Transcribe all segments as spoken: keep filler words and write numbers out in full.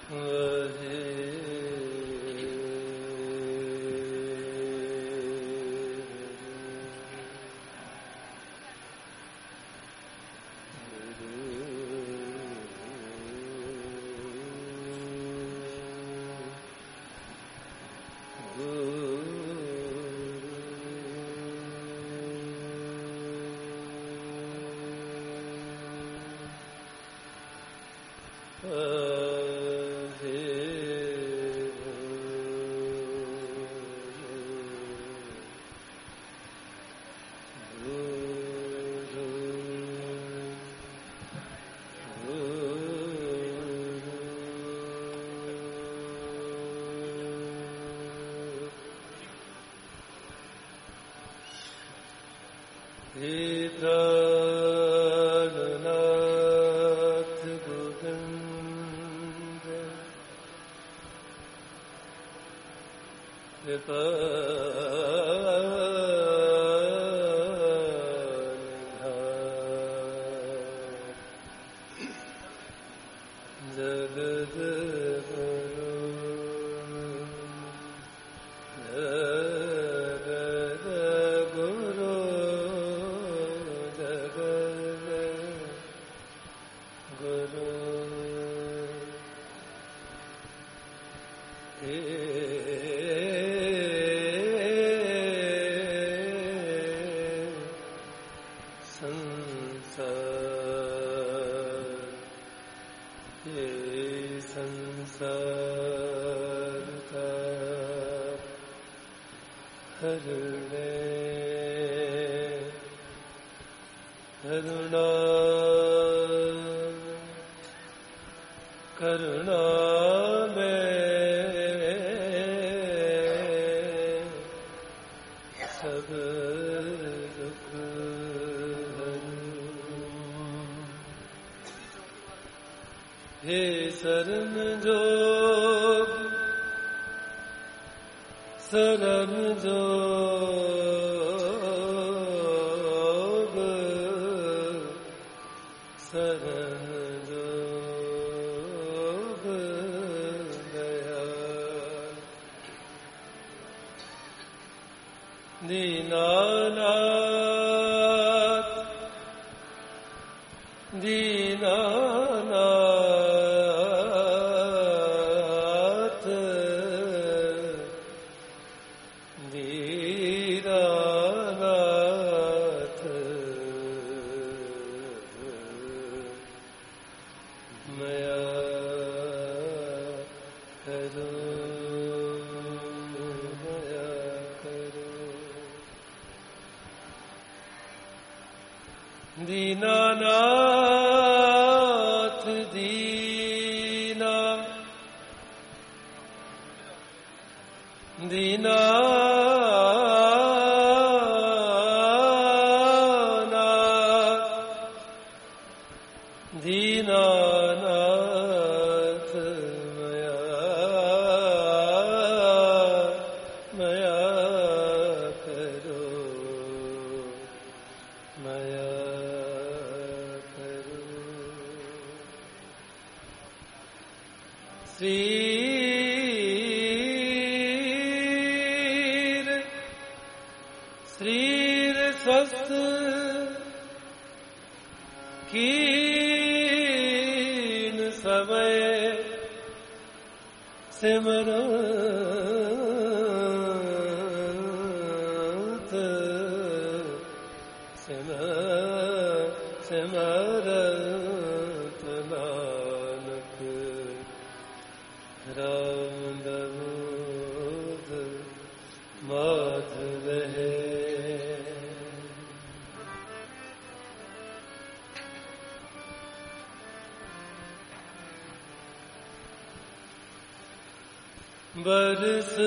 बरस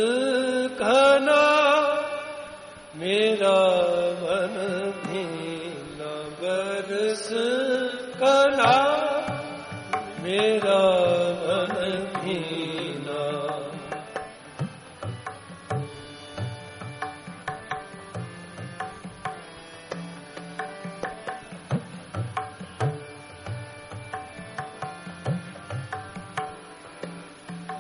खाना मेरा मन भीना, बरस खाना मेरा मन भीना।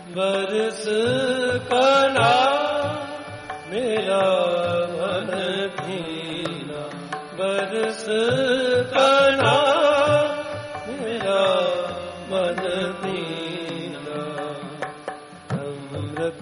बरस कना मेरा मन भीना, बरस कना मेरा मन भीना। अमृत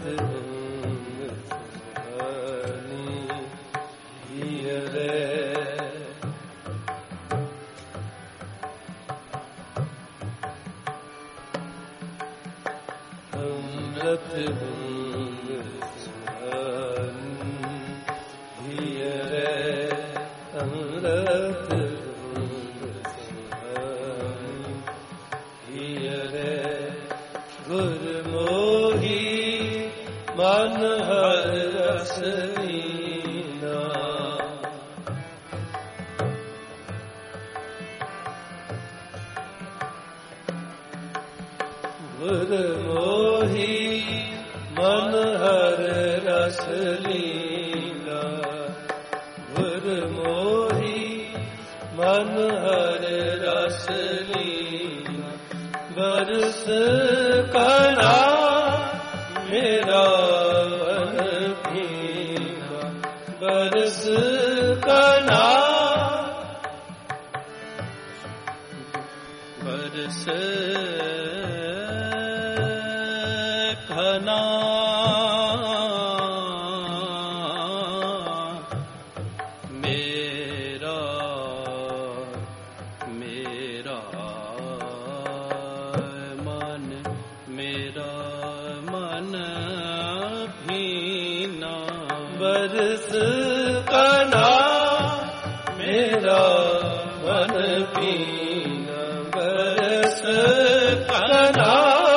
अमृत बूंद धियरे, अमृत बूंद धियरे। गुरमोही मन हर रस लीना, गुरमोही मन हर रस लीला, गुरमोही मन हर रस लीला। बरस कना मेरा मन भीना, बरस कना बरस कना मेरा मेरा मन, मेरा मन भीना। बरस कना मेरा मन भीना, बरस कना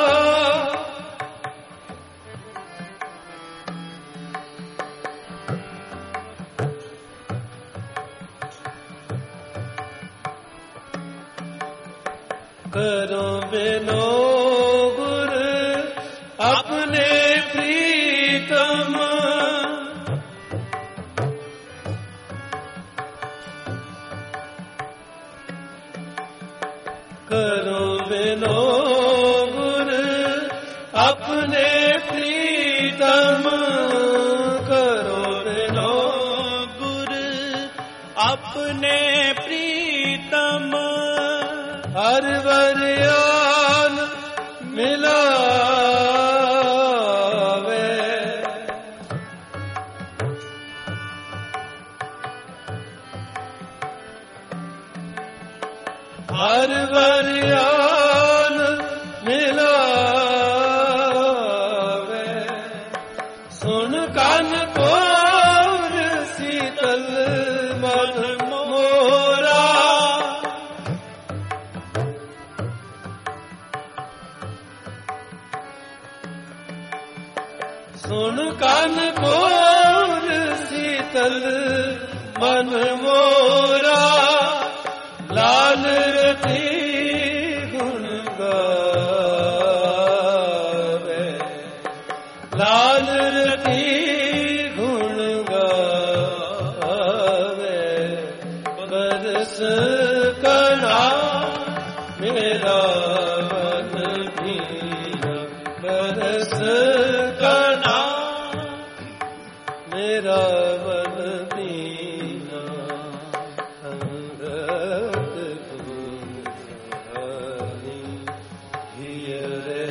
करो बिनो गुर अपने प्रीतम, करो बिनो गुर अपने प्रीतम, करो बिनो गुर अपने प्रीतम। हर बरयान मिलावे, हर बरयान मिलावे। सुन कान कोर शीतल मन मोरा, सुन कान कोर शीतल मन मोरा। लाल रति गुण गावे, लाल रति गुण गावे। बरस कना मेरा मन भीना, बरस कना मेरा मन भीना। अमृत बूंद धियरे,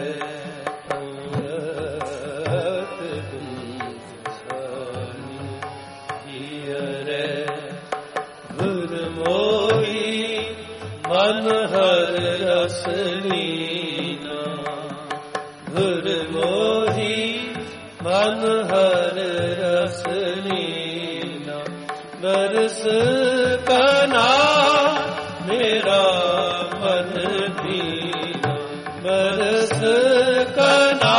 अमृत बूंद धियरे। गुरमोही मन हर रस लीना, गुरमोही मन हर रस लीना। बरस कना मेरा मन भीना, बरस कना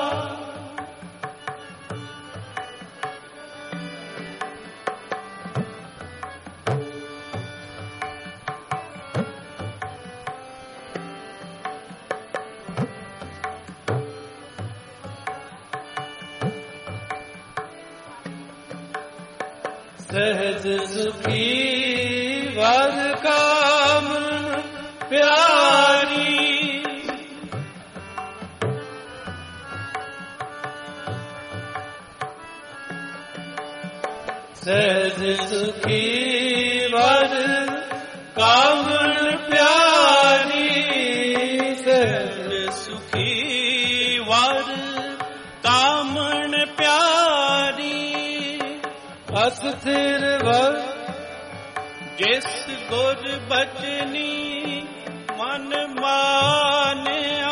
सहज सुखी वर काम प्यारी, सहज सुखी वर कामन प्यारी, सहज सुखी वर कामन प्यारी। अस्थिर वर जिस गुर बचनी मन मानिया,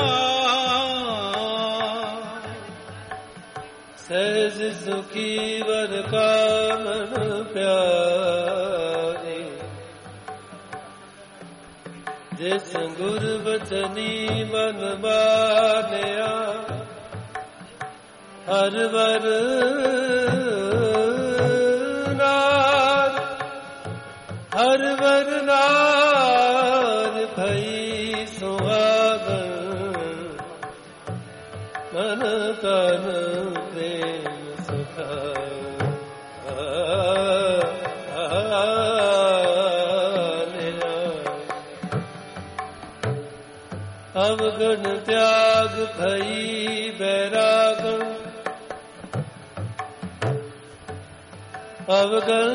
सहज सुखी वर कामन प्यारी। जिस गुर बचनी मन मानिया, हर वर नार, हर वर नार भई सुहागन। मन तन प्रेम सुखा अवगण त्याग भई बैरागन, अवगण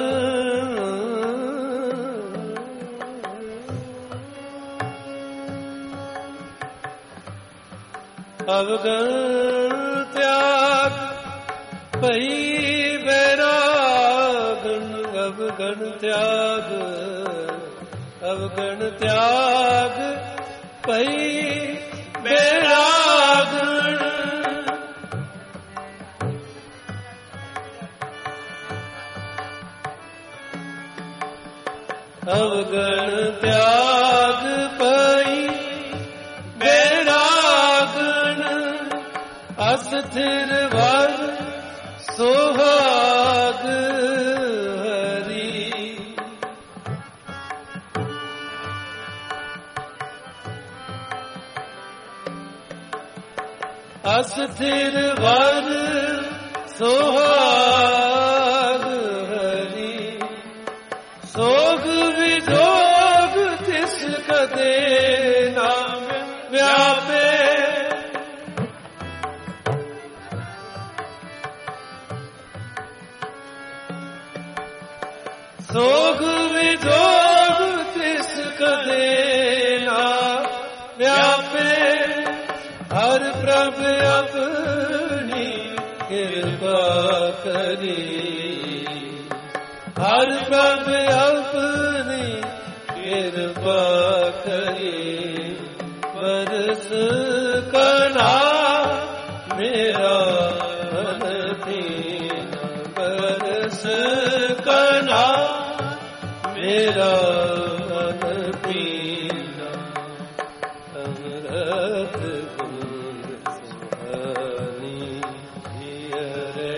अवगण त्याग भई बैरागन, अवगण त्याग, अवगण त्याग भई बैरागन। अवगण त्याग भई बैरागन, अस्थिर वर सोहाग हरि। अस्थिर वर सोहाग हरि, सोग विजोग तिस कदे नाम व्यापे। सोग विजोग तिस कदे नाम व्यापे। हर प्रभ अपनी कृपा करी, हर प्रभ अपनी कृपा करी। बरस कना मेरा मन दीना, बरस कना मेरा मन दीना। अमृत बूंद सुहानी रे,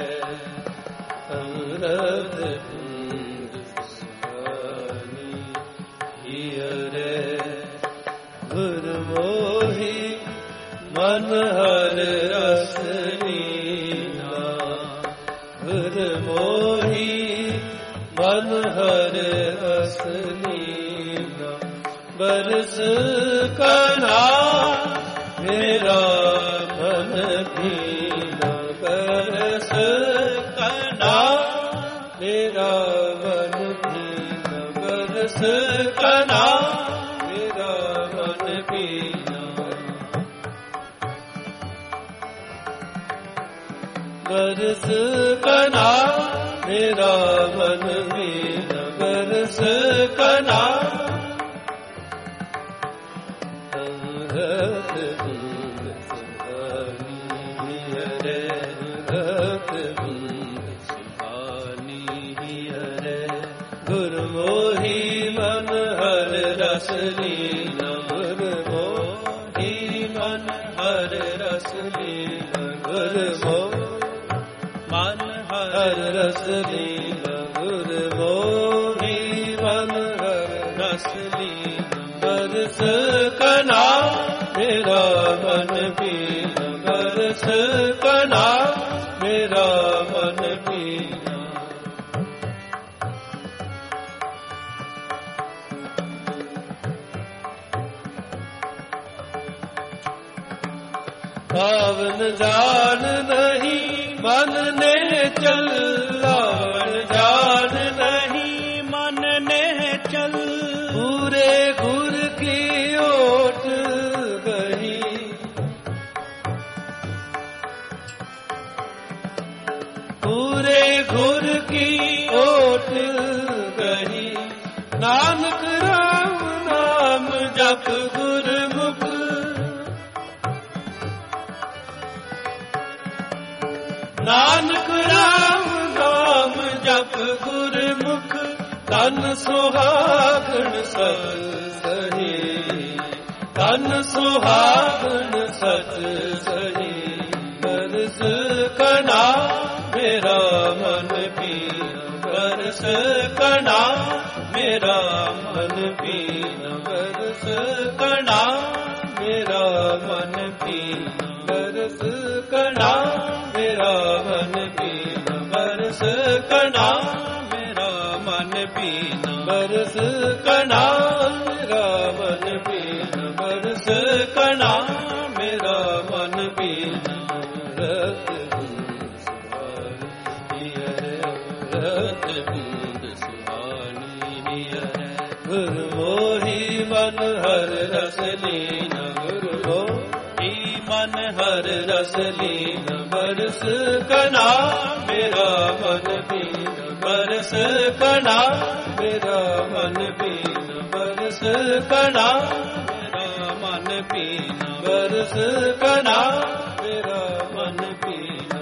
अमृत बूंद सुहानी रे। गुर मोहि मन हर रस लीना, गुर मोहि मन हर रस लीना। बरस कना मेरा मन दीना, बरस कना मेरा मन दीना। बरस कना मेरा मन दीना, बरस कना मेरा मन दीना। बरस कना अमृत बूंद सुहानी रे, अमृत बूंद सुहानी रे। गुर मोहि मन हर रस लीना, गुर मोहि मन हर रस लीना। गुर मोहि मन हर रस लीना, गुर मोहि मन हर रस लीना। बरस कना मेरा मन पीना, बरस कना मेरा मन पीना। पावन जान नहीं मन ने चल, पावन जान पूरे घुर की ओट गही, नानक राम नाम जप गुरमुख। नानक राम नाम जप गुरमुख, तन सुहागन सत सही। तन सुहागन सत सही, बरस कना मेरा मन पीना। बरस कना मेरा मन पीना। बरस कना मेरा मन पीना। बरस कना मेरा मन पीना। बरस कना मेरा मन पीना। बरस कना मेरा मन पीना। बरस कना मेरा मन पीना। रत बूंद सुहानी है, रत बूंद सुहानी है। गुरु मोही मन हर रस लीन। गुरु मोही मन हर रस लीन। बरस कना मेरा मन पीना। बरस कना मेरा मन पीना। बरस कना मेरा मन पीना। बरस कना मेरा मन पीना।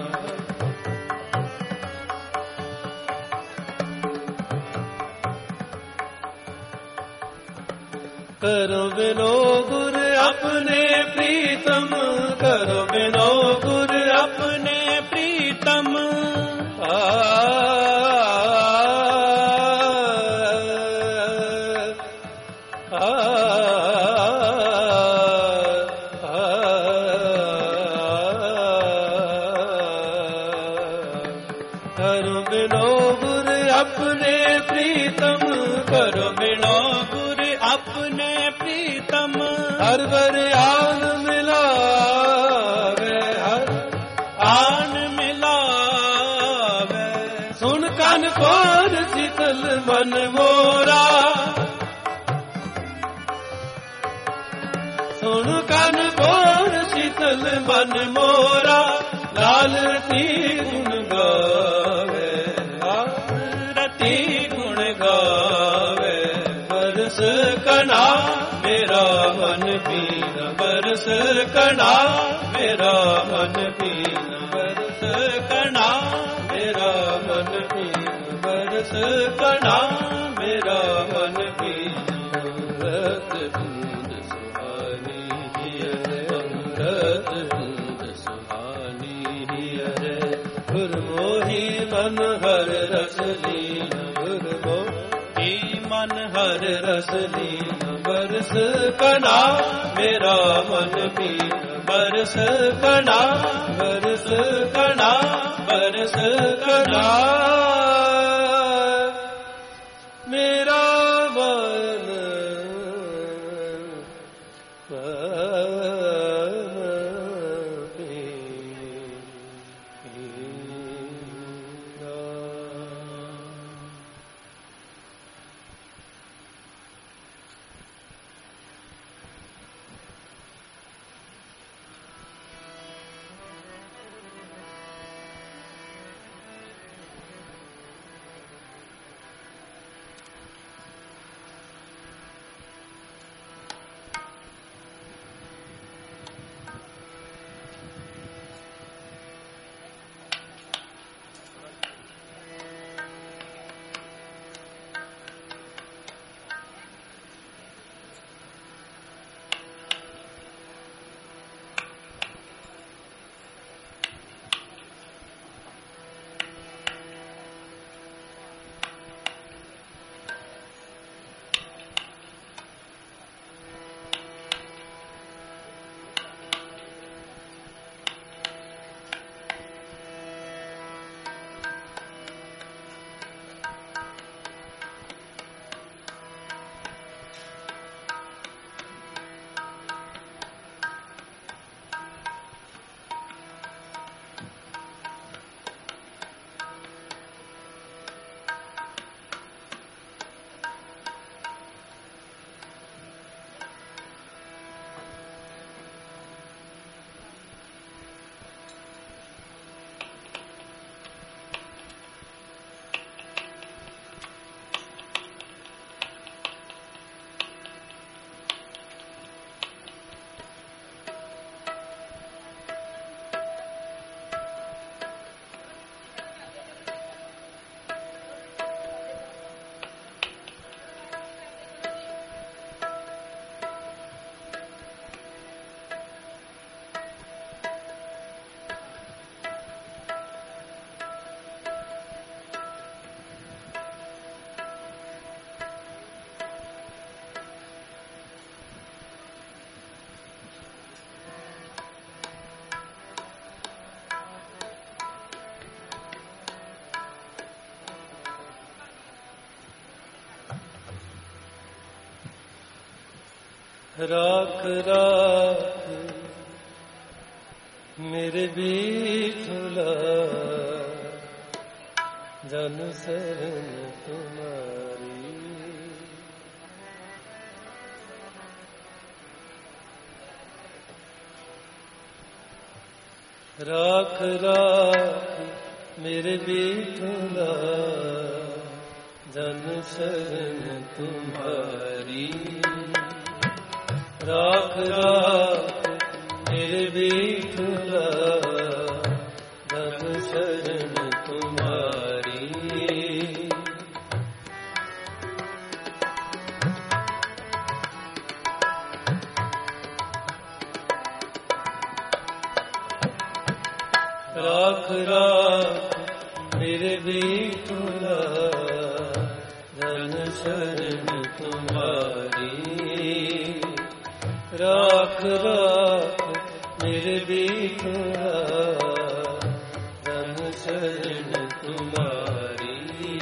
करो बिनो गुर अपने प्रीतम। करो बिनो गुर अपने प्रीतम। आ करो बिनो गुर अपने प्रीतम। करो बिनो गुर अपने प्रीतम। हर बर आन मिलावे, हर आन मिलावे। सुन कन कोर शीतल मन मोरा। सुन कन कोर शीतल मन मोरा। लाल रती गुण गावे, रती गुण गावे। बरस कना मेरा मन पीना। बरस कना मेरा मन पीना। बरस कना मेरा मन पीना। बरस कना मेरा मन पीना। रत बूंद सुहानी है, रत बूंद सुहानी है। गुरु मोही मन हर रस लीन। गुरु मोही मन हर रस लीन। बरस कना मेरा मन पीना। बरस कना, बरस कना, बरस कना मेरा मन राख राख मेरे बीठुला जन शरण तुम्हारी। राख राख मेरे बीठुला जन शरण तुम्हारी। राख राख मेरे बीठुला जन शरण तुम्हारी। राख राख मेरे बीठुला जन शरण तुम्हारी। राख राख मेरे बीठुला जन शरण तुम्हारी।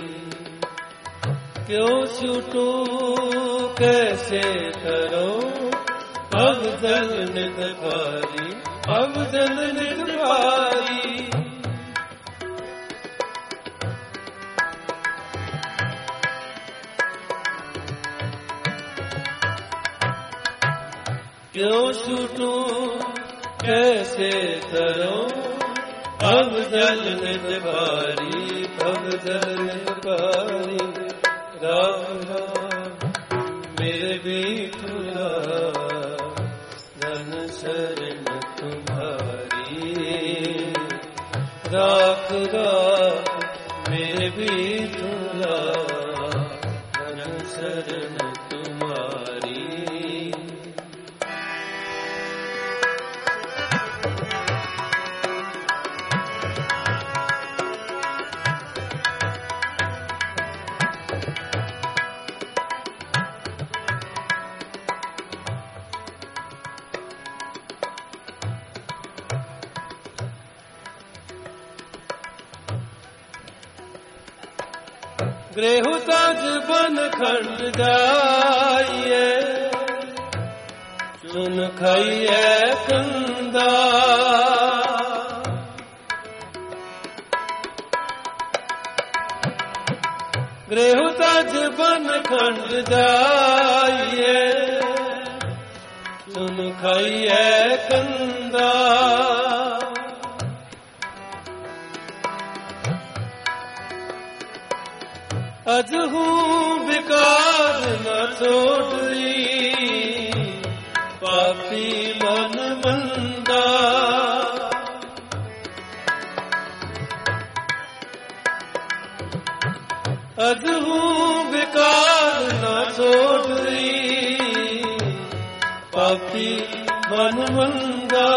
क्यों छूटू कैसे करो अब जल नित पारी। अब जल नित पारी। क्यों छूटू कैसे करो अब जल नित पारी। अब जल नित पारी। राम राम मेरे बीठुला जन शरण तुम्हारी। राख राख मेरे बीठुला जन शरण तुम्हारी। गृह तज बन खंड जाइए सुन खाइए कंदा। गृह तज बन खंड जाइए सुन खाइए कंदा। अज हूँ बेकार न छोड़ी पापी मन मंदा। अज हूँ बेकार न छोड़ी पापी मन मंदा।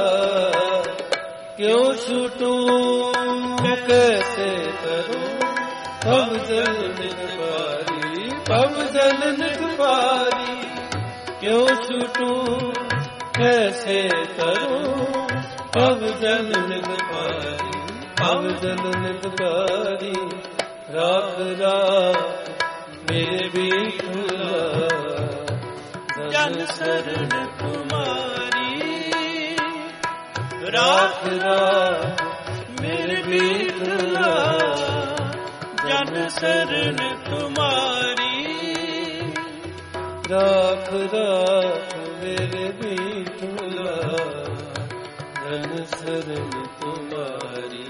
क्यों छूटू कैसे करूं अब जल नित पारी। अब जल नित पारी। क्यों छूटू कैसे करूं अब जल नित पारी। अब जल नित पारी। राख राख मेरे बीठुला जन शरण तुम्हारी। राख राख मेरे बीठुला जन शरण तुम्हारी। राख राख मेरे बीठुला जन शरण तुम्हारी।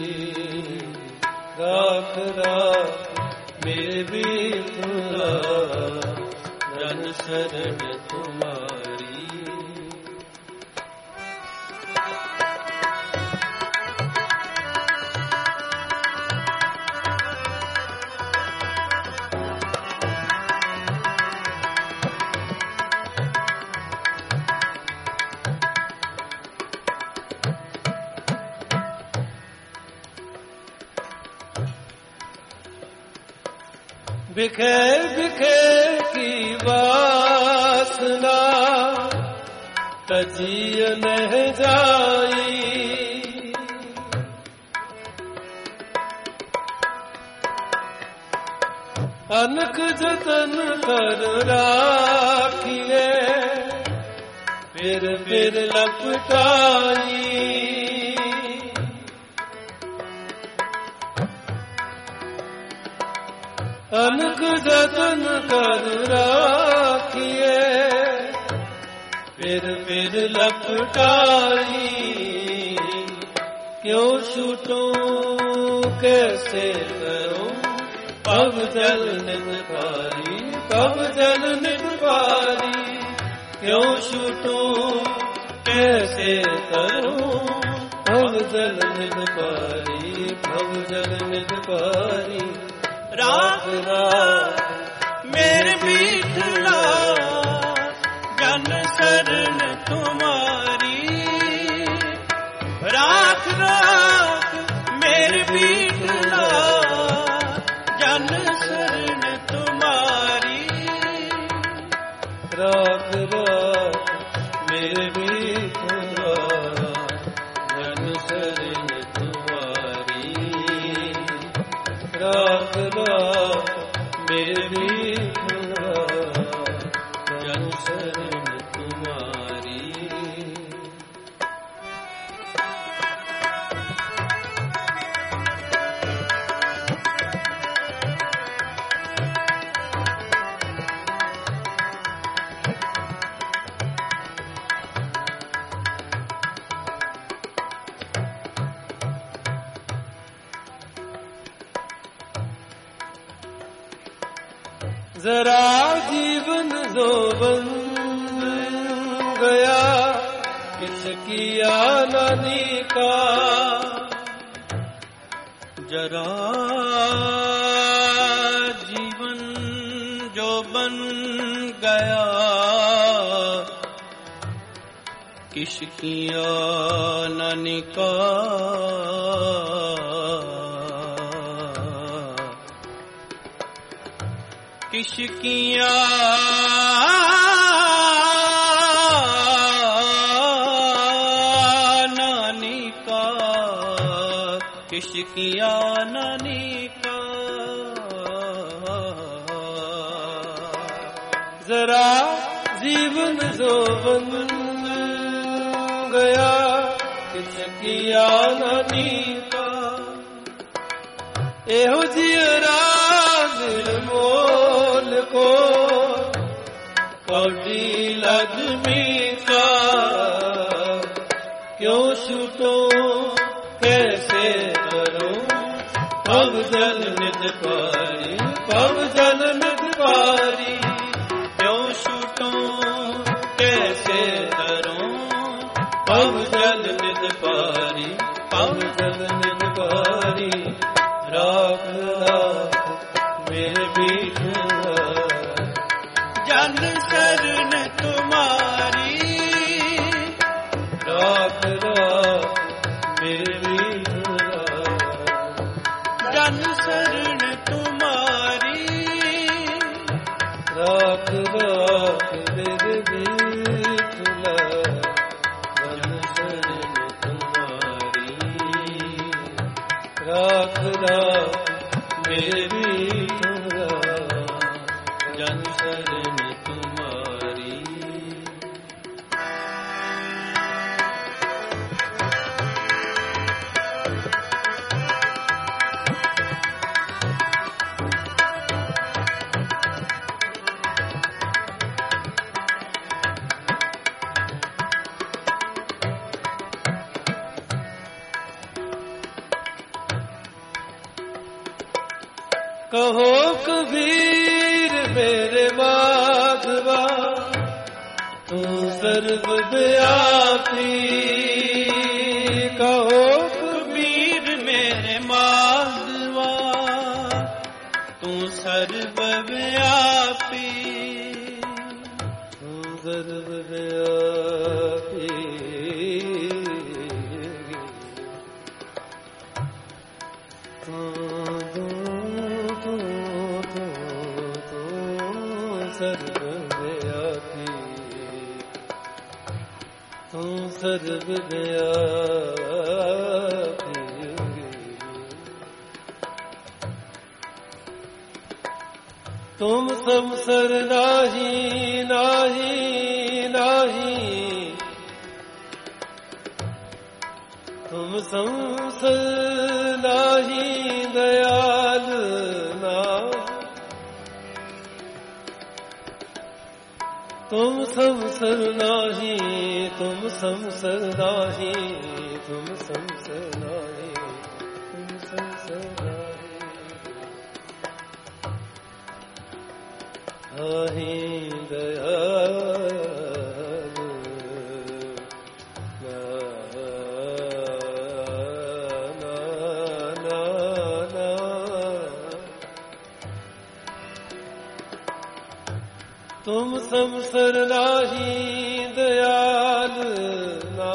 राख राख मेरे बीठुला जन शरण तुम्हारी। बिखेर बिखेर की वासना तजिय नह जाई। अनक जतन कर राखिए फिर फिर लपटाई। अनक जतन कर राखिए, फिर फिर लपटाई। क्यों छूटूं कैसे करूं, पग जल नित पारी, पग जल नित पारी। क्यों छूटूं कैसे करूं, पग जल नित पारी, पग जल नित पारी। राख राख मेरे बीठला, जन शरण तुम्हारी। राख राख मेरे बीठला, जन शरण तुम्हारी। राख राख मेरे बीठला, जन शरण तुम्हारी। राख राख मेरे बीठला, जन शरण तुम्हारी। जरा जीवन जो बन गया, किस किया नानी का। जरा जीवन जो बन गया, किस किया नानी का। किस किया नानी का, किस किया नानी का। जरा जीवन जो बन गया, किस किया नानी का। एहो जियरा निर्मोल को, कौड़ी लक्ष्मी का। क्यों छूटूं कैसे करूं, पग जल नित पारी, पग जल नित पारी। क्यों छूटूं कैसे करूं, पग जल नित पारी, पग जल नित पारी। राख राख मेरे बीठला, जन शरण तुम्हारी। राख राख मेरे बीठला, जन शरण तुम्हारी। राख राख मेरे बीठला, जन शरण तुम्हारी। राख राख मेरे बीठला, जन शरण तुम्हारी। कहो कबीर मेरे माधवा, तू सर्वव्यापी। कहो कबीर मेरे माधवा, तू सर्वव्यापी। तू सर्वव्यापी। तू सर्वव्यापी, तू सर्वव्यापी। तुम संसर नाही नाही नाही, तुम संसर नाही दयाल ना, तुम संसर नाही, तुम संसर नाही, तुम संसर नाही, तुम संसर नाही, नाही दयाल ना, ना, ना, ना। तुम संसर नाही दयाल ना,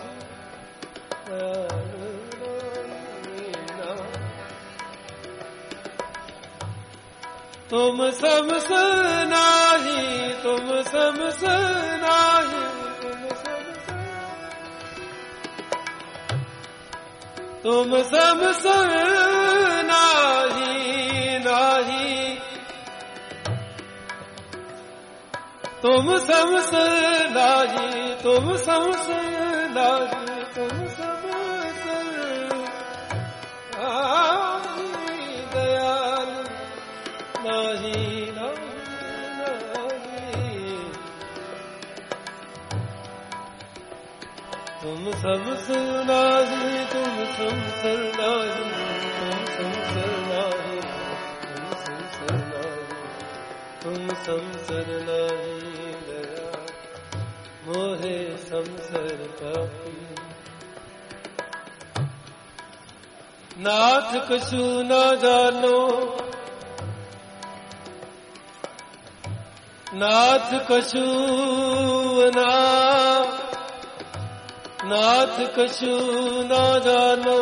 तुम संसर नाही, तुम संसर नाही, तुम संसर नाही, नाही, तुम संसर नाही, तुम संसर नाही, तुम संसर नाही दयाल नाही, नाही, तुम संसर नाही, तुम संसर नाही, तुम संसर नाही, तुम संसर नाही, तुम संसर नाही दया मोहे संसर पापी। नाथ कछु न जानो, नाथ कछु ना, नाथ कछु न जानो,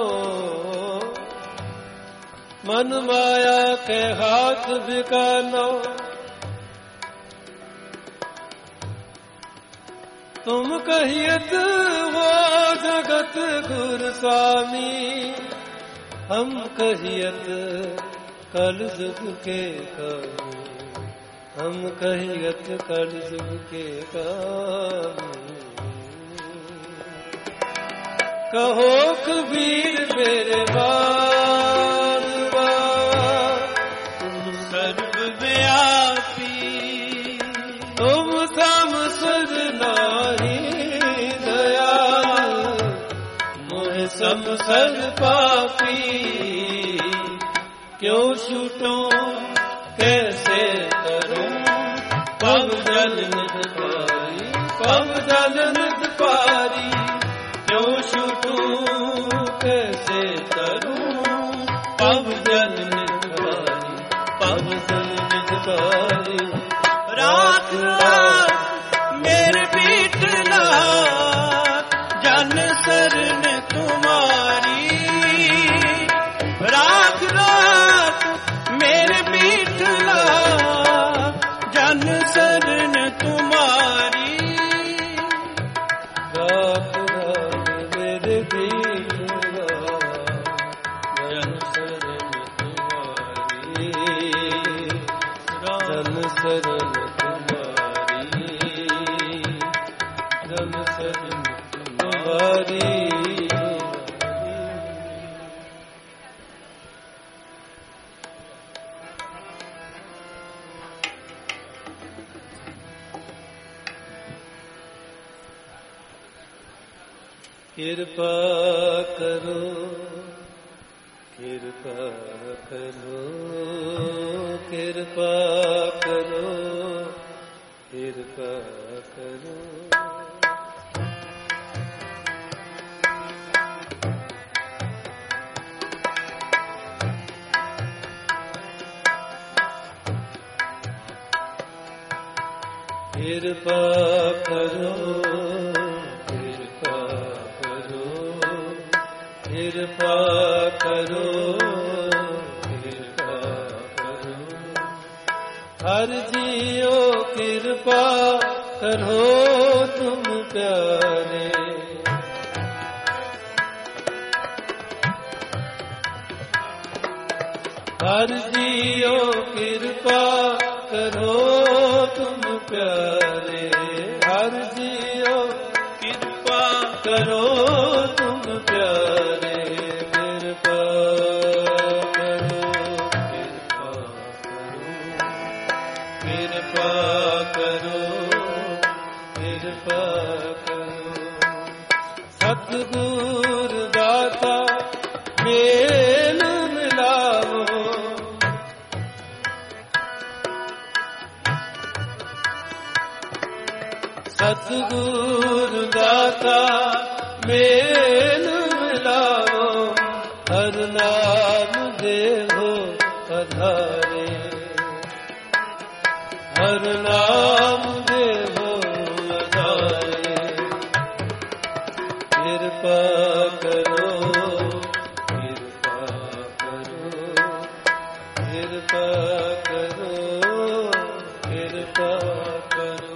मन माया के हाथ बिकानो। तुम कहियत वो जगत गुरु स्वामी, हम कहियत कल जुग के कामी, हम कहियत कल जुग के कामी। कहो कबीर मेरे बाबा, तुम सर्वव्यापी, तुम संसर नाही दयाल मोहे संसर पापी। क्यों छूटूं कैसे करूं पव जल निध पारी, पव जल निध पारी। क्यों छूटूं कैसे करूं पव जल निध पारी, पव जल निध पारी। राख मेरे बीटला जन शरण तुम्हारी, राख राख मेरे बीटला जन शरण तुम्हारी। राख राख मेरे बीटला जन शरण तुम्हारी, जन शरण जन शरण तुम्हारी। कृपा करो, कृपा करो, कृपा करो, कृपा करो। कृपा करो, कृपा करो, कृपा करो, कृपा करो। हर जियो कृपा करो तुम प्यारे, हर जियो कृपा करो तुम प्यारे, हर जियो कृपा करो तुम प्यारे कृपा करो, कृपा करो, कृपा करो। सतगुर दाता मेल मिलाओ, सतगुर दाता मेल मिलाओ, हर नाम देहो पधारे, हर नाम देहो पधारे। कृपा करो, कृपा करो, कृपा करो, कृपा करो।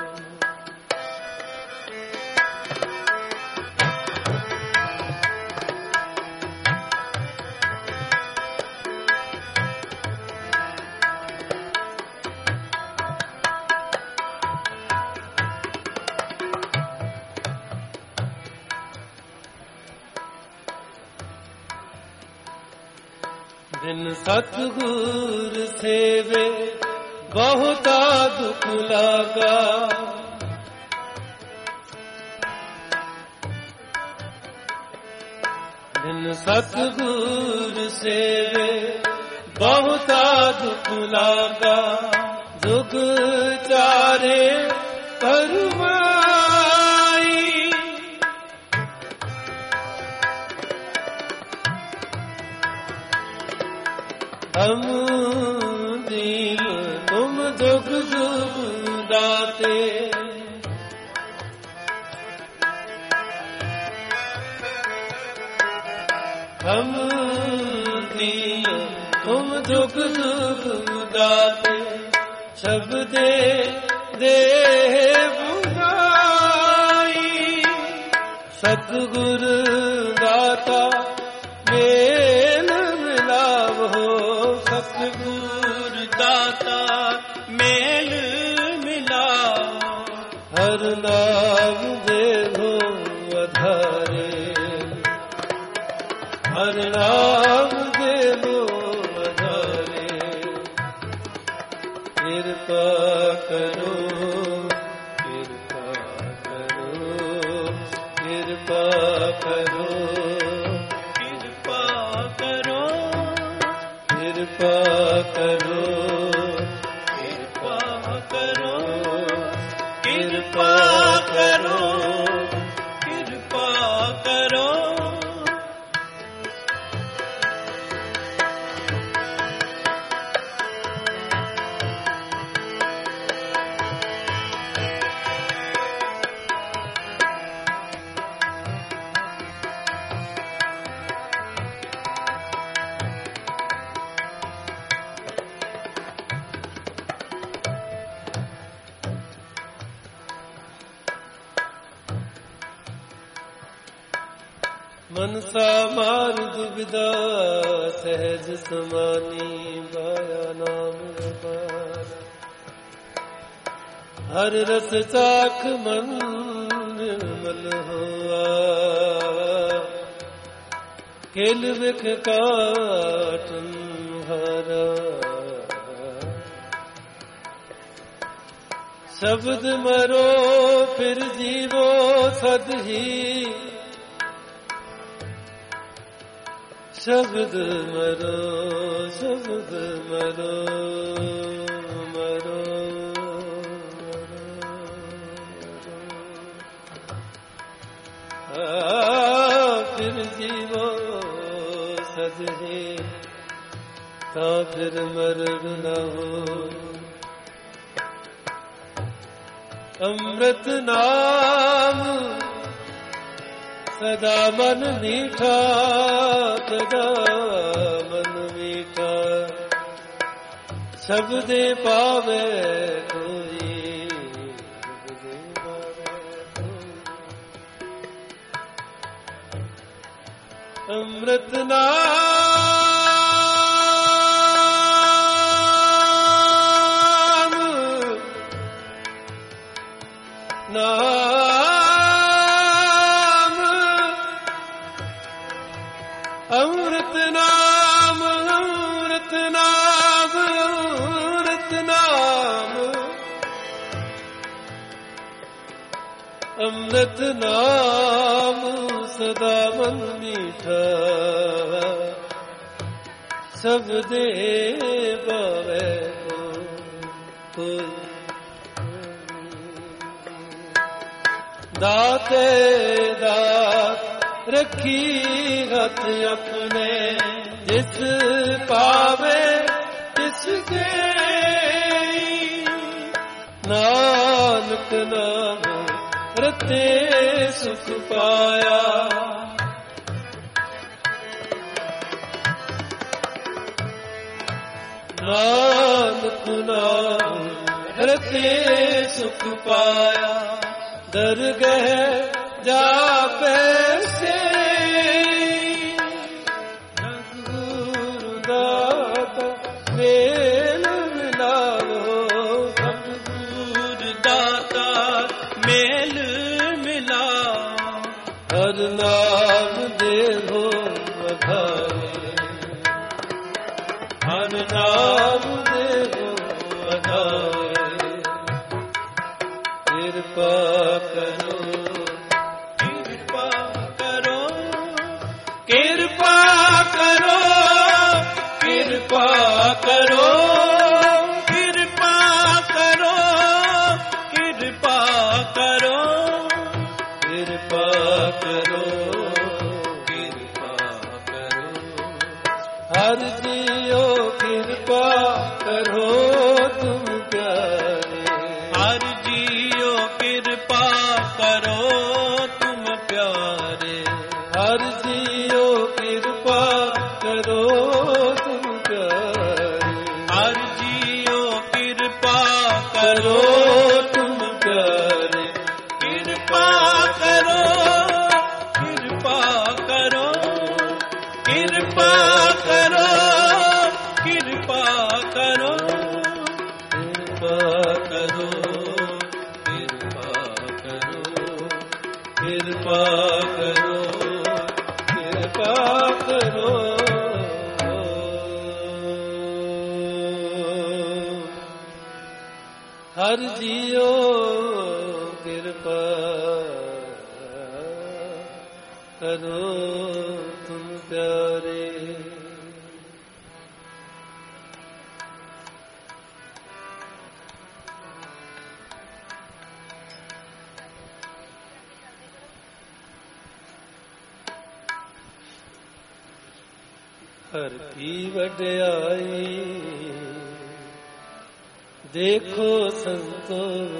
बिन सतगुर सेवे बहुता दुख लागा, बिन सतगुर सेवे बहुता दुख लागा। जुग चारे परमाई, हम दीन तुम जुग जुग दाते, हम दीन तुम जुग जुग दाते। शब्दे दे बुझाई, सतगुर दाता मेल मिलावो, सतगुर दाता मेल मिलाओ, हर नाम देहो पधारे, हर नाम देहो पधारे। कृपा करो, कृपा करो, कृपा करो, कृपा करो, कृपा करो, कृपा करो, कृपा करो, कृपा करो। मनसा मार दुविधा सहज समानी, बाया नाम अपार। हर रस चाख मन निर्मल हुआ, खेल विख काटन हरा। शब्द मरो फिर जीवो सद ही, शब्द मरो, शब्द मरो, मरो, मरो। फिर जीवो सदहे, ता फिर मरण न हो। अमृत नाम सदा मन मीठा, सदा मन मीठा। शब्दे पावे कोई, शब्दे पावे कोई। अमृत नाम नाम ਅੰਮ੍ਰਿਤ ਨਾਮ ਅੰਮ੍ਰਿਤ ਨਾਮ ਅੰਮ੍ਰਿਤ ਨਾਮ ਅੰਮ੍ਰਿਤ ਨਾਮ ਸਦਾ ਮਨ ਮੀਠਾ ਸਭ ਦੇ ਭਾਵੈ ਕੋਈ ਦਾਤੇ ਦਾਤ ਰੱਖੀ ਹੱਥ ਆਪਣੇ ਜਿਸ ਪਾਵੇ ਤਿਸ ਦੇ ਨਾਨਕ ਨਾਮ ਰਤੇ ਸੁਖ ਪਾਇਆ ਨਾਨਕ ਨਾਮ ਰਤੇ ਸੁਖ ਪਾਇਆ ਦਰਗਹਿ ਜਾਪੈ ਸੇ ਗੁਰੂ ਦਾਤਾ ਮੇਲ ਮਿਲਾਵੋ ਸਤਿਗੁਰ ਦਾਤਾ ਮੇਲ ਮਿਲਾਓ ਹਰ ਨਾਮ ਦੇਵੋ ਵਧਾਏ ਹਰ ਨਾਮ ਦੇਵੋ ਵਧਾਏ ਕਿਰਪਾ ਕਰੋ ਕਿਰਪਾ ਕਰੋ ਕਿਰਪਾ ਕਰੋ ਕਿਰਪਾ ਕਰੋ ਕਿਰਪਾ ਕਰੋ ਕਿਰਪਾ ਕਰੋ ਕਿਰਪਾ ਕਰੋ ਕਿਰਪਾ ਕਰੋ ਹਰਿ ਜੀਓ ਕਿਰਪਾ ਕਰੋ ਤੁਮ ਪਿਆਰੇ ਹਰਿ ਜੀਓ ਕਿਰਪਾ ਕਰੋ ਤੁਮ ਪਿਆਰੇ ਹਰਿ ਜੀਓ ਕਿਰਪਾ ਕਰੋ ਤੁਮ ਪਿਆਰੇ ਹਰਿ ਜੀਓ ਕਿਰਪਾ ਕਰੋ ਕਰੋ ਤੁਮ ਪਿਆਰੇ ਕਿਰਪਾ ਕਰੋ ਕਿਰਪਾ ਕਰੋ ਕਿਰਪਾ ਕਰੋ ਕਿਰਪਾ ਕਰੋ ਕਿਰਪਾ ਕਰੋ ਕਿਰਪਾ ਕਰੋ ਕਿਰਪਾ ਕਰੋ ਕਿਰਪਾ ਕਰੋ ਹਰ ਜੀਓ ਕਿਰਪਾ ਕਰੋ ਤੁਮ ਪਿਆਰੇ ਹਰ ਕੀ ਵਡਿਆਈ ਦੇਖੋ ਸੰਤੋ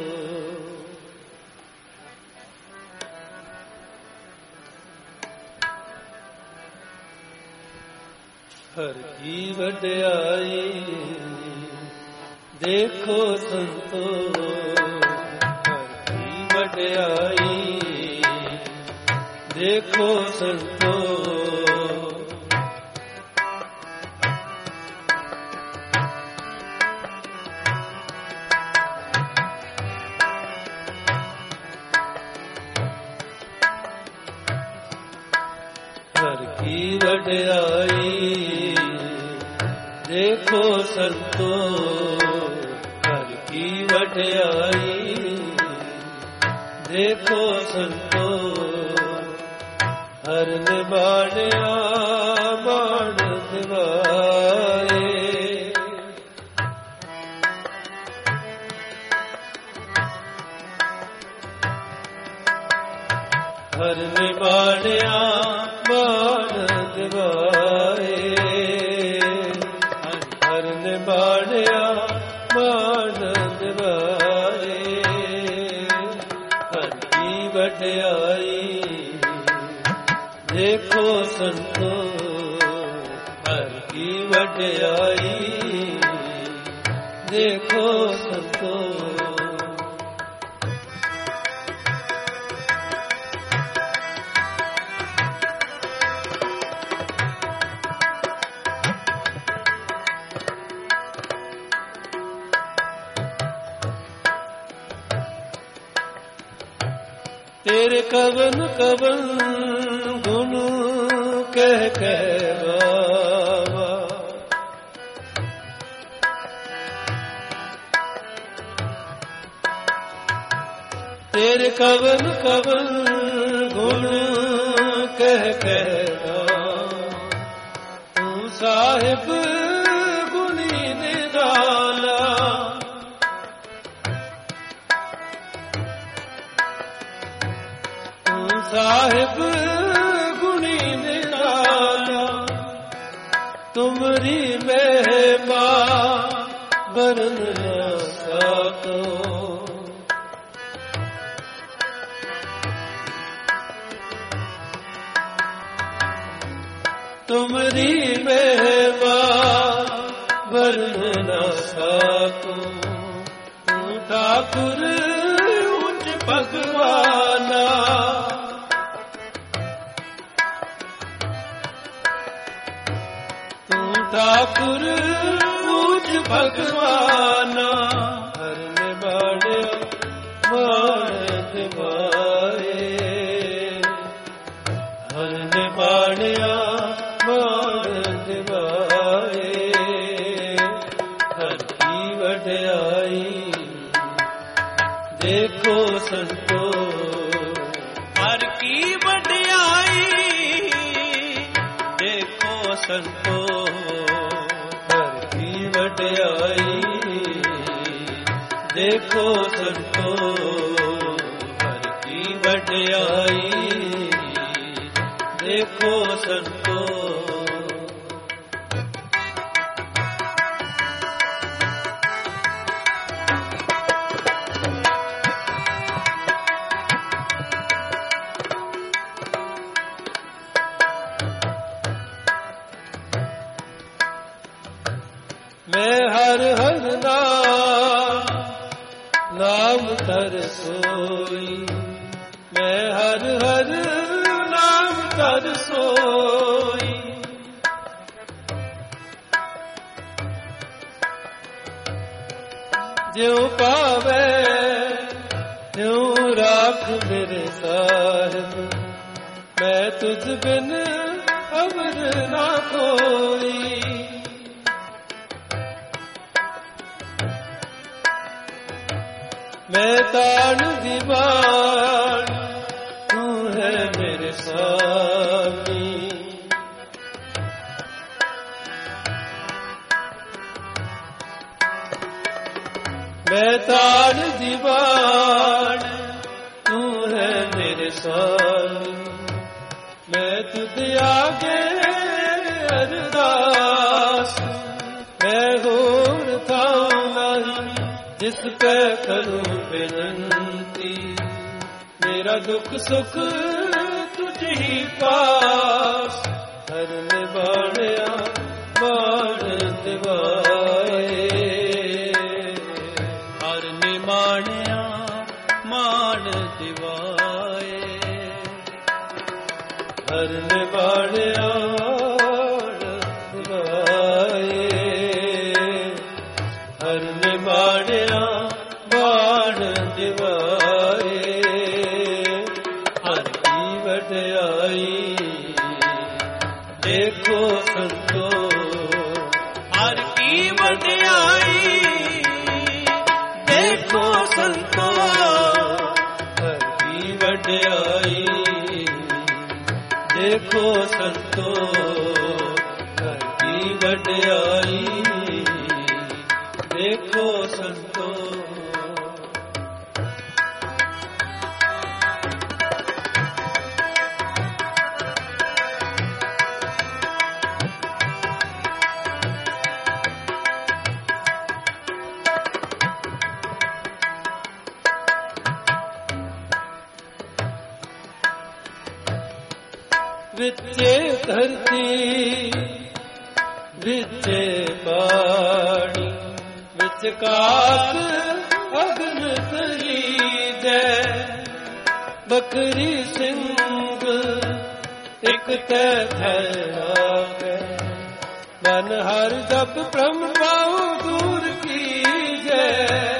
ਹਰ ਕੀ ਵਡਿਆਈ ਦੇਖੋ ਸੰਤੋ ਹਰ ਕੀ ਵਡਿਆਈ ਦੇਖੋ ਸੰਤੋ ਹਰ ਕੀ ਵਡਿਆਈ ਦੇਖੋ ਸੰਤੋ ਹਰ ਕੀ ਵਡਿਆਈ ਦੇਖੋ ਸੰਤੋ ਹਰ ਨਿਬਾਣਿਆ ਮਾਣ ਦਿਵਾਏ ਹਰ ਨਿਬਾਣਿਆ ਮਾਣ ਦਿਵਾਏ ਹਰ ਨਿਬਾਣਿਆ ਮਾਣ ਦਿਵਾਏ ਹਰ ਕੀ ਵਡਿਆਈ ਦੇਖੋ ਸੰਤੋ ਹਰ ਕੀ ਵਡਿਆਈ ਦੇਖੋ ਸੰਤੋ ਤੇਰੇ ਕਵਨ ਕਵਨ ਗੁਣ ਕਹਿ ਕਹਿ तेरे कवन कवन गुण कह कहना तू साहिब गुणी निराला तू साहिब गुणी निराला तुमरी महिमा वरन न सको तुमरी महिमा वरन न सको तू ठाकुर उच्च भगवाना तू ठाकुर उच्च भगवाना हरन बाणिया मान दिवाए हरन बाणिया मान दिवाए हर की वड्याई देखो संतो हर की वड्याई देखो संतो हर की वड्याई देखो संतो हर की वड्याई देखो संतो मैं हर हर नाम नाम तर सोई मैं हर हर नाम तर सोई ज्यों पावे त्यों राख मेरे साहिब मैं तुझ बिन अवर ना कोई मैं तान दीवान तू है मेरे स्वामी मैं तान दीवान तू है मेरे स्वामी मैं तुझे आगे अरदास मैं होर था नहीं जिस पे करूं विनती मेरा दुख सुख तुझ ही पास हरन बाणिया बाण दिवाए हरन बाणिया मान दिवाए हरन बाणिया दिवाए हरन बाणिया बाण दिवाए हर की वड्याई देखो संतो हर की वड्याई देखो संतो हर की वड्याई देखो संतो हर की वड्याई देखो संतो विचे धरती विचे पानी विच कास अग्न तरी जय बकरी सिंह एक तै ठहरा मन हर जप ब्रह्म पाओ दूर की जय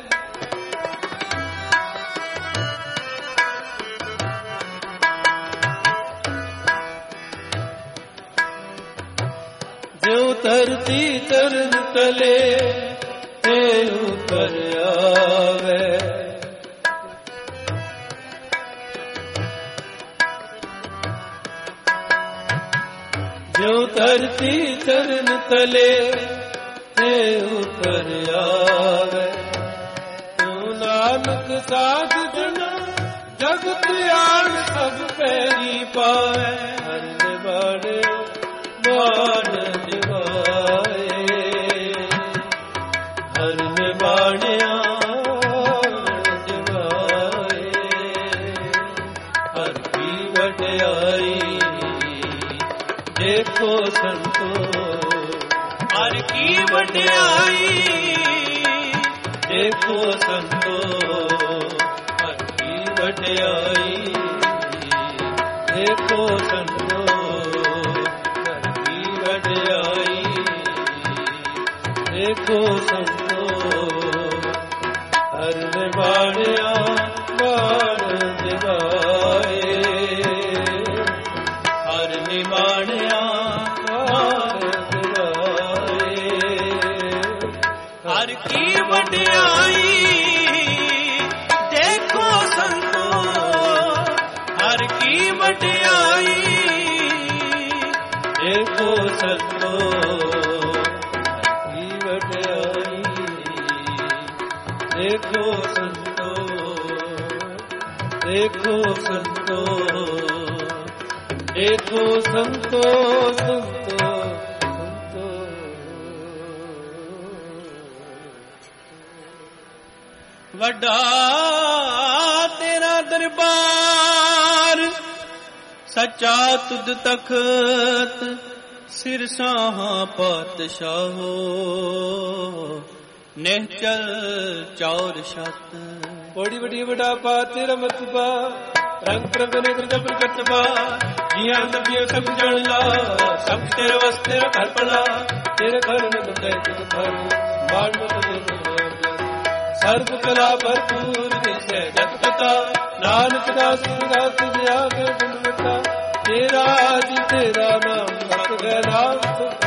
जो धरती चरण तले ते ऊपर आवे ਜੋ ਧਰਤੀ ਚਰਨ ਤਲੇ ਤੇ ਉਤਰ ਆਵੇ, ਤੂੰ ਨਾਨਕ ਸਾਧ ਜਨਾ ਜਗਤ ਆਣ ਸਭ ਪੈਰੀ ਪਾਵੇ। ਹਰਿ ਨਿਵਾੜੇ ਮਾਨ ਦਿਵਾਏ, ਹਰਿ ਨਿਵਾੜਿਆ ਦਿਵਾਏ। ਹਰਿ ਕੀ ਵਡਿਆਈ ਦੇਖੋ ਸੰਤੋ, ਹਰਿ ਕੀ ਵਡਿਆਈ ਦੇਖੋ ਸੰਤੋ। ਹਰਿ ਕੀ ਵਡਿਆਈ ਦੇਖੋ ਸੰਤੋ, ਹਰਿ ਕੀ ਵਡਿਆਈ ਦੇਖੋ ਸੰਤੋ। ਹਰਿ ਨਿਵਾੜਿਆ ਮਾਨ ਦਿਵਾਏ, ਹਰਿ ਨਿਵਾੜਿਆ ਮਾਨ ਦਿਵਾਏ। ਹਰਿ ਕੀ ਵਡਿਆਈ ਦੇਖੋ ਸੰਤੋ, ਹਰਿ ਕੀ ਵਡਿਆਈ ਦੇਖੋ ਸੰਤੋ। ਕੀ ਵਡਿਆਈ ਦੇਖੋ ਸੰਤੋ, ਦੇਖੋ ਸੰਤੋ, ਦੇਖੋ ਸੰਤੋ, ਸੰਤੋ, ਸੰਤੋ। ਵੱਡਾ ਤੇਰਾ ਦਰਬਾਰ, ਸੱਚਾ ਤੁਧ ਤਖਤ, ਸਿਰ ਸਾਹਾਂ ਪਾਤਸ਼ਾਹੋ, ਨਿਹਚਲ ਚੌਰ ਛਤ। ਬੜੀ ਵੱਡੀ ਵੱਡਾ ਪਾ ਤੇਰਾ ਮਤਬਾ, ਰੰਗ ਪ੍ਰਭ ਨੇ ਜਬ ਕਤਬਾ। ਜੀਆਂ ਨਬੀਓ ਸਭ ਜਾਣ ਲਾ, ਸਭ ਤੇਰੇ ਵਸ ਤੇਰਾ ਘਰ ਪਲਾ। ਤੇਰੇ ਘਰ ਨੇ ਬੰਦੇ ਤੁਧ ਘਰ, ਬਾਣ ਮਤ ਦੇ ਸਰਬ ਕਲਾ ਭਰਪੂਰ ਦਿਸੈ ਜਤ ਪਤਾ। ਨਾਨਕ ਦਾਸ ਦਾ ਤੁਝ ਆਗੇ ਗੁਣਵਤਾ, ਤੇਰਾ ਜੀ ਤੇਰਾ ਨਾਮ ਸਤ ਗੈ ਨਾਮ ਸੁਖ।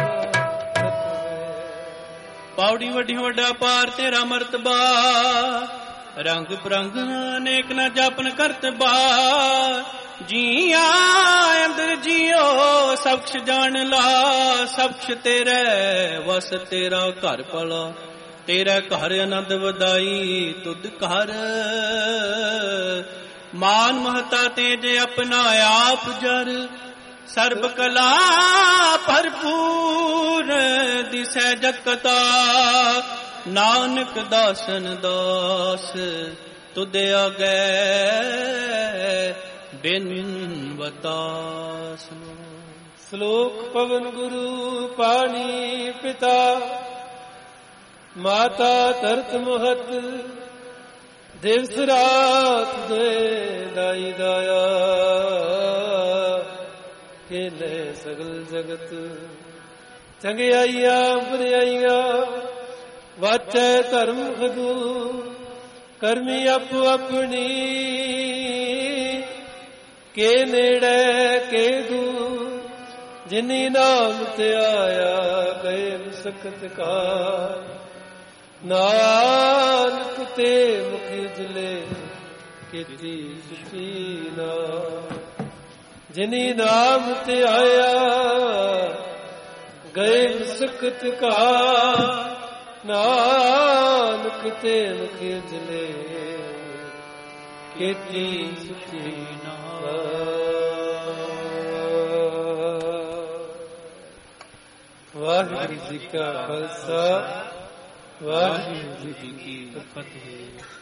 ਪੌੜੀ ਵੱਡੀ ਵੱਡਾ ਪਾਰ ਤੇਰਾ ਮਰਤਬਾ, ਰੰਗ ਬਰੰਗ ਅਨੇਕ ਨਾ ਜਾਪਨ ਕਰਤਬਾ। ਜੀਆਂ ਅੰਦਰ ਜੀਓ ਸਬਕਸ਼ ਜਾਣ ਲਾ, ਸਬਕਸ਼ ਤੇਰੇ ਵਸ ਤੇਰਾ ਘਰ ਭਲਾ। ਤੇਰਾ ਘਰ ਆਨੰਦ ਵਧਾਈ ਤੁਧ ਘਰ, ਮਾਨ ਮਹਤਾ ਤੇ ਜੇ ਆਪਣਾ ਆਪ ਜਰ। ਸਰਬ ਕਲਾ ਭਰਪੂਰ ਦਿਸੈ ਜਗਤਾ, ਨਾਨਕ ਦਾਸਨ ਦਾਸ ਤੁਧ ਆਗੇ ਬਿਨ ਬਤਾਸ। ਸ਼ਲੋਕ ਪਵਨ ਗੁਰੂ ਪਾਣੀ ਪਿਤਾ, ਮਾਤਾ ਧਰਤ ਮਹਤ। ਦਿਵਸ ਰਾਤ ਦੇ ਦਾਈ ਦਾਇਆ, ਖੇਲੇ ਸਗਲ ਜਗਤ। ਚੰਗਿਆਈਆਂ ਬੁਰਿਆਈਆਂ ਵਾਚੈ ਧਰਮ ਖਦੂ, ਕਰਮੀ ਆਪੋ ਆਪਣੀ ਕੇ ਨੇੜੇ ਕੇ ਦੂਰ। ਜਿਨੀ ਨਾਮ ਤੇ ਆਇਆ ਗਏ ਮੁਸਕਤ ਕਾ, ਨਾਨਕ ਤੇ ਮੁਖ ਉਜਲੇ ਕੀਤੀ ਸੁਖੀ ਨਾ। ਜਿਨੀ ਨਾਮ ਤੇ ਆਇਆ ਗਏ ਮੁਸਕਤ ਕਾ, ਨਾਨਕ ਤੇ ਮੁਖ ਉਜਲੇ ਕੀਤੀ ਸੁਖੀ ਨਾ। ਵਾਹਿਗੁਰੂ ਜੀ ਕਾ ਖਾਲਸਾ, ਵਾਹਿਗੁਰੂ ਜੀ ਕੀ ਫਤਿਹ।